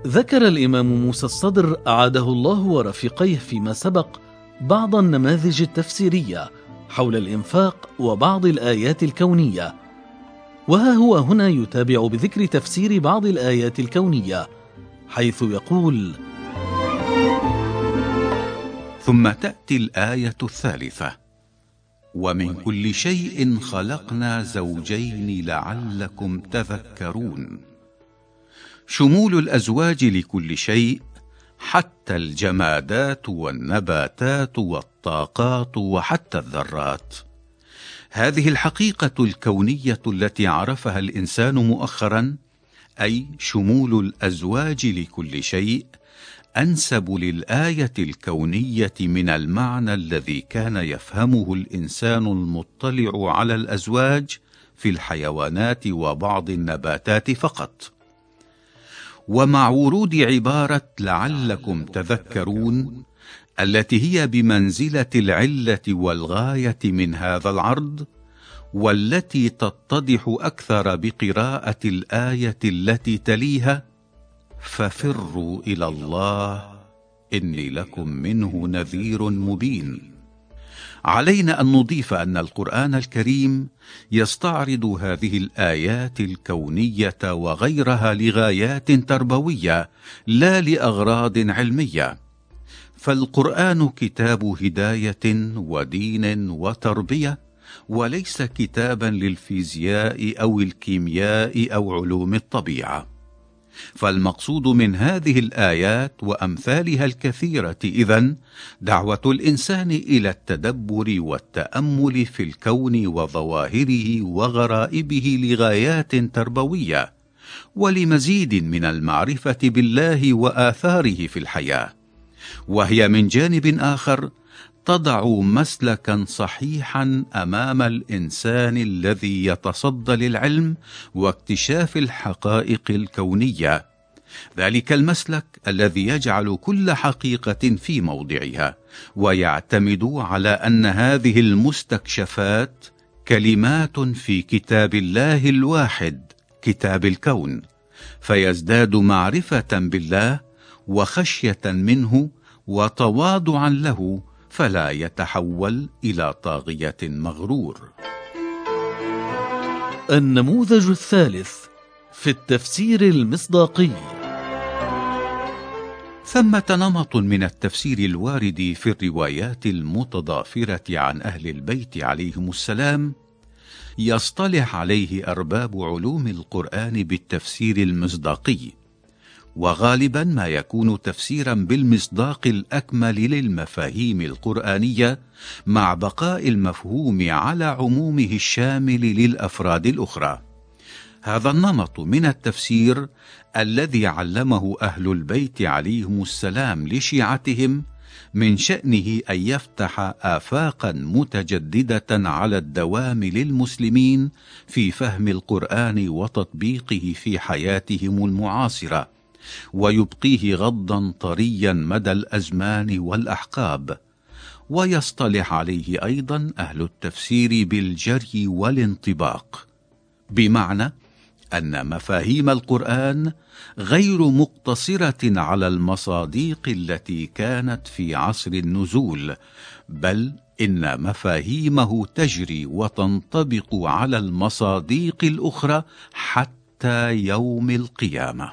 ذكر الإمام موسى الصدر أعاده الله ورفيقيه فيما سبق بعض النماذج التفسيرية حول الإنفاق وبعض الآيات الكونية، وها هو هنا يتابع بذكر تفسير بعض الآيات الكونية، حيث يقول: ثم تأتي الآية الثالثة: ومن كل شيء خلقنا زوجين لعلكم تذكرون. شمول الأزواج لكل شيء، حتى الجمادات والنباتات والطاقات وحتى الذرات. هذه الحقيقة الكونية التي عرفها الإنسان مؤخرا، أي شمول الأزواج لكل شيء، أنسب للآية الكونية من المعنى الذي كان يفهمه الإنسان المطلع على الأزواج في الحيوانات وبعض النباتات فقط. ومع ورود عبارة لعلكم تذكرون التي هي بمنزلة العلة والغاية من هذا العرض، والتي تتضح أكثر بقراءة الآية التي تليها: ففروا إلى الله إني لكم منه نذير مبين. علينا أن نضيف أن القرآن الكريم يستعرض هذه الآيات الكونية وغيرها لغايات تربوية لا لأغراض علمية، فالقرآن كتاب هداية ودين وتربية، وليس كتابا للفيزياء أو الكيمياء أو علوم الطبيعة. فالمقصود من هذه الآيات وأمثالها الكثيرة إذن دعوة الإنسان إلى التدبر والتأمل في الكون وظواهره وغرائبه لغايات تربوية، ولمزيد من المعرفة بالله وآثاره في الحياة. وهي من جانب آخر تضع مسلكا صحيحا أمام الإنسان الذي يتصدى للعلم واكتشاف الحقائق الكونية، ذلك المسلك الذي يجعل كل حقيقة في موضعها، ويعتمد على أن هذه المستكشفات كلمات في كتاب الله الواحد، كتاب الكون، فيزداد معرفة بالله وخشية منه وتواضعا له، فلا يتحول إلى طاغية مغرور. النموذج الثالث في التفسير المصداقي. ثمة نمط من التفسير الوارد في الروايات المتضافرة عن أهل البيت عليهم السلام يصطلح عليه أرباب علوم القرآن بالتفسير المصداقي، وغالبا ما يكون تفسيرا بالمصداق الأكمل للمفاهيم القرآنية، مع بقاء المفهوم على عمومه الشامل للأفراد الأخرى. هذا النمط من التفسير الذي علمه أهل البيت عليهم السلام لشيعتهم من شأنه أن يفتح آفاقا متجددة على الدوام للمسلمين في فهم القرآن وتطبيقه في حياتهم المعاصرة، ويبقيه غضا طريا مدى الأزمان والأحقاب. ويصطلح عليه أيضا أهل التفسير بالجري والانطباق، بمعنى أن مفاهيم القرآن غير مقتصرة على المصادق التي كانت في عصر النزول، بل إن مفاهيمه تجري وتنطبق على المصادق الأخرى حتى يوم القيامة.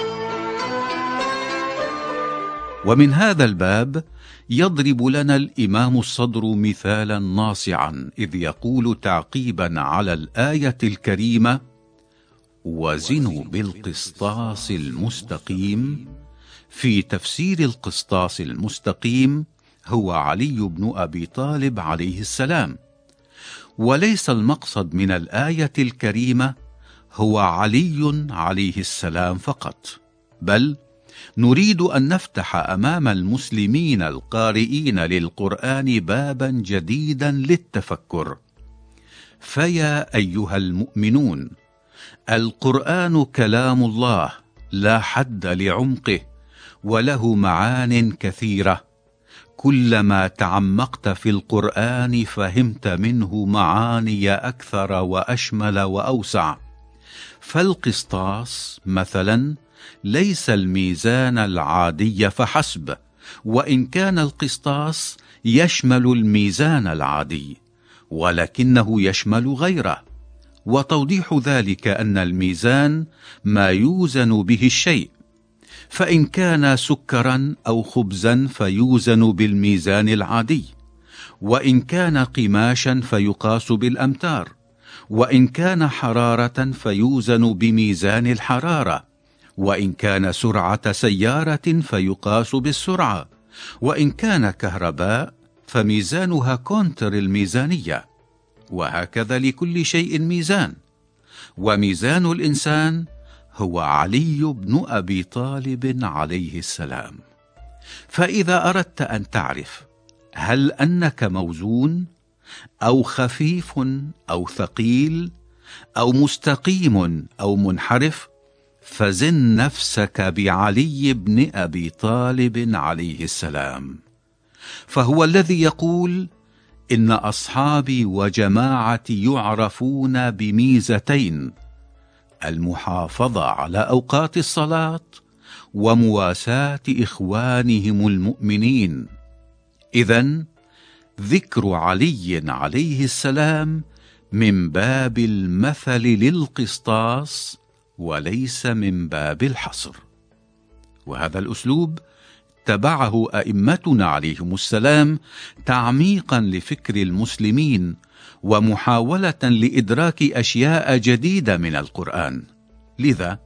ومن هذا الباب يضرب لنا الإمام الصدر مثالا ناصعا، إذ يقول تعقيبا على الآية الكريمة: وزنوا بالقسطاس المستقيم. في تفسير القسطاس المستقيم هو علي بن أبي طالب عليه السلام، وليس المقصد من الآية الكريمة هو علي عليه السلام فقط، بل نريد أن نفتح أمام المسلمين القارئين للقرآن بابا جديدا للتفكر. فيا أيها المؤمنون، القرآن كلام الله لا حد لعمقه، وله معان كثيرة. كلما تعمقت في القرآن فهمت منه معاني أكثر وأشمل وأوسع. فالقسطاس مثلا ليس الميزان العادي فحسب، وإن كان القسطاس يشمل الميزان العادي، ولكنه يشمل غيره. وتوضيح ذلك أن الميزان ما يوزن به الشيء، فإن كان سكرا أو خبزا فيوزن بالميزان العادي، وإن كان قماشا فيقاس بالأمتار، وإن كان حرارة فيوزن بميزان الحرارة، وإن كان سرعة سيارة فيقاس بالسرعة، وإن كان كهرباء فميزانها كونتر الميزانية، وهكذا لكل شيء ميزان. وميزان الإنسان هو علي بن أبي طالب عليه السلام. فإذا أردت أن تعرف هل أنك موزون أو خفيف أو ثقيل أو مستقيم أو منحرف، فزن نفسك بعلي بن أبي طالب عليه السلام، فهو الذي يقول: إن أصحابي وجماعتي يعرفون بميزتين: المحافظة على أوقات الصلاة، ومواساة إخوانهم المؤمنين. إذن ذكر علي عليه السلام من باب المثل للقسطاس وليس من باب الحصر. وهذا الأسلوب تبعه أئمتنا عليهم السلام تعميقا لفكر المسلمين، ومحاولة لإدراك أشياء جديدة من القرآن. لذا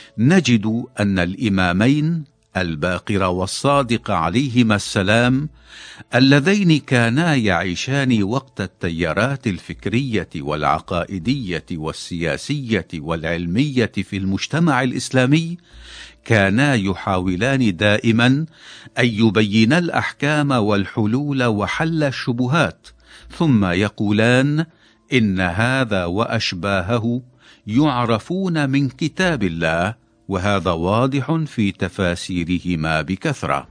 نجد أن الإمامين الباقر والصادق عليهما السلام، اللذين كانا يعيشان وقت التيارات الفكرية والعقائدية والسياسية والعلمية في المجتمع الإسلامي، كانا يحاولان دائما أن يبينا الأحكام والحلول وحل الشبهات، ثم يقولان: إن هذا وأشباهه يعرفون من كتاب الله، وهذا واضح في تفاسيرهما بكثرة.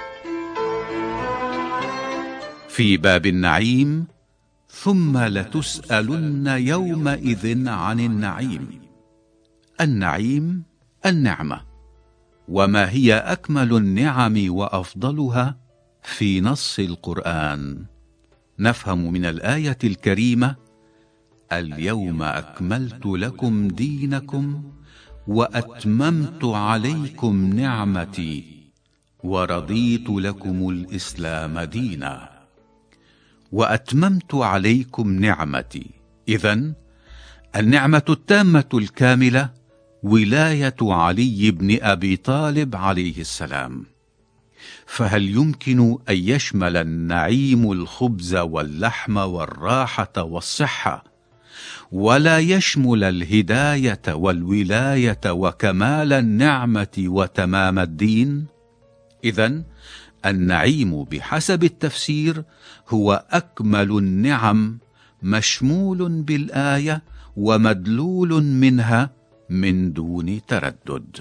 في باب النعيم: ثم لتسألن يومئذ عن النعيم. النعيم النعمة، وما هي أكمل النعم وأفضلها في نص القرآن؟ نفهم من الآية الكريمة: اليوم أكملت لكم دينكم وأتممت عليكم نعمتي ورضيت لكم الإسلام دينا. وأتممت عليكم نعمتي، إذن النعمة التامة الكاملة ولاية علي بن أبي طالب عليه السلام. فهل يمكن أن يشمل النعيم الخبز واللحم والراحة والصحة، ولا يشمل الهداية والولاية وكمال النعمة وتمام الدين؟ إذن النعيم بحسب التفسير هو أكمل النعم، مشمول بالآية ومدلول منها من دون تردد.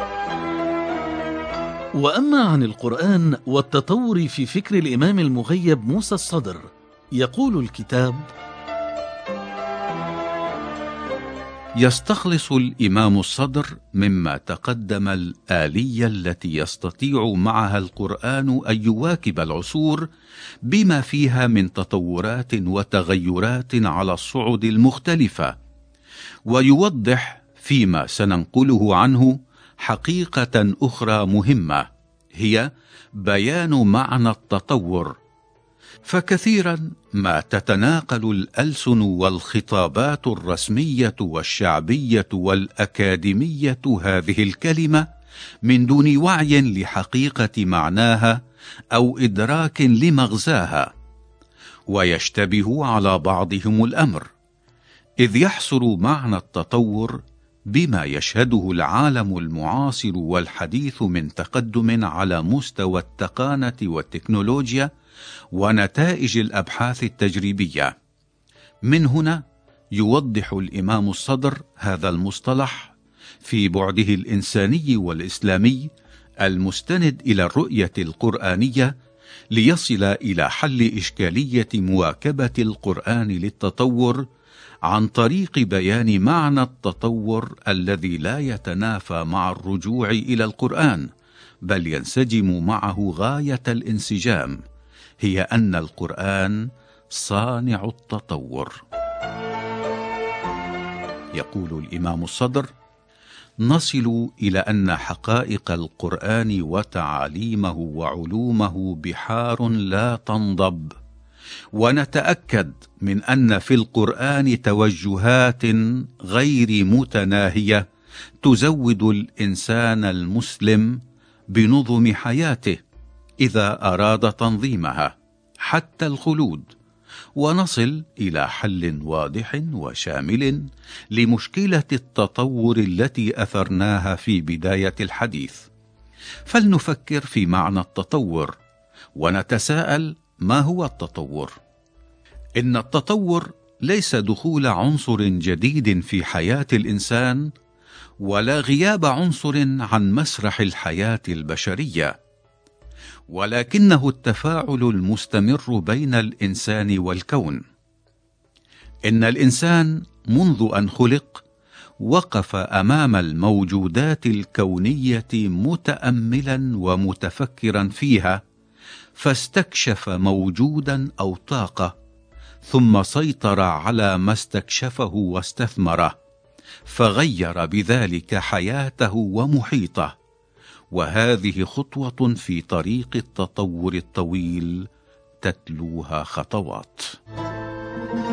وأما عن القرآن والتطور في فكر الإمام المغيب موسى الصدر، يقول الكتاب: يستخلص الإمام الصدر مما تقدم الآلية التي يستطيع معها القرآن أن يواكب العصور بما فيها من تطورات وتغيرات على الصعد المختلفة، ويوضح فيما سننقله عنه حقيقة أخرى مهمة، هي بيان معنى التطور. فكثيرا ما تتناقل الألسن والخطابات الرسمية والشعبية والأكاديمية هذه الكلمة من دون وعي لحقيقة معناها أو إدراك لمغزاها، ويشتبه على بعضهم الأمر، إذ يحصر معنى التطور بما يشهده العالم المعاصر والحديث من تقدم على مستوى التقنية والتكنولوجيا ونتائج الأبحاث التجريبية. من هنا يوضح الإمام الصدر هذا المصطلح في بعده الإنساني والإسلامي المستند إلى الرؤية القرآنية، ليصل إلى حل إشكالية مواكبة القرآن للتطور عن طريق بيان معنى التطور الذي لا يتنافى مع الرجوع إلى القرآن، بل ينسجم معه غاية الانسجام، هي أن القرآن صانع التطور. يقول الإمام الصدر: نصل إلى أن حقائق القرآن وتعاليمه وعلومه بحار لا تنضب، ونتأكد من أن في القرآن توجهات غير متناهية تزود الإنسان المسلم بنظم حياته إذا أراد تنظيمها حتى الخلود، ونصل إلى حل واضح وشامل لمشكلة التطور التي أثرناها في بداية الحديث. فلنفكر في معنى التطور ونتساءل: ما هو التطور؟ إن التطور ليس دخول عنصر جديد في حياة الإنسان، ولا غياب عنصر عن مسرح الحياة البشرية، ولكنه التفاعل المستمر بين الإنسان والكون. إن الإنسان منذ أن خلق وقف أمام الموجودات الكونية متأملا ومتفكرا فيها، فاستكشف موجودا أو طاقة، ثم سيطر على ما استكشفه واستثمره، فغير بذلك حياته ومحيطه. وهذه خطوة في طريق التطور الطويل تتلوها خطوات.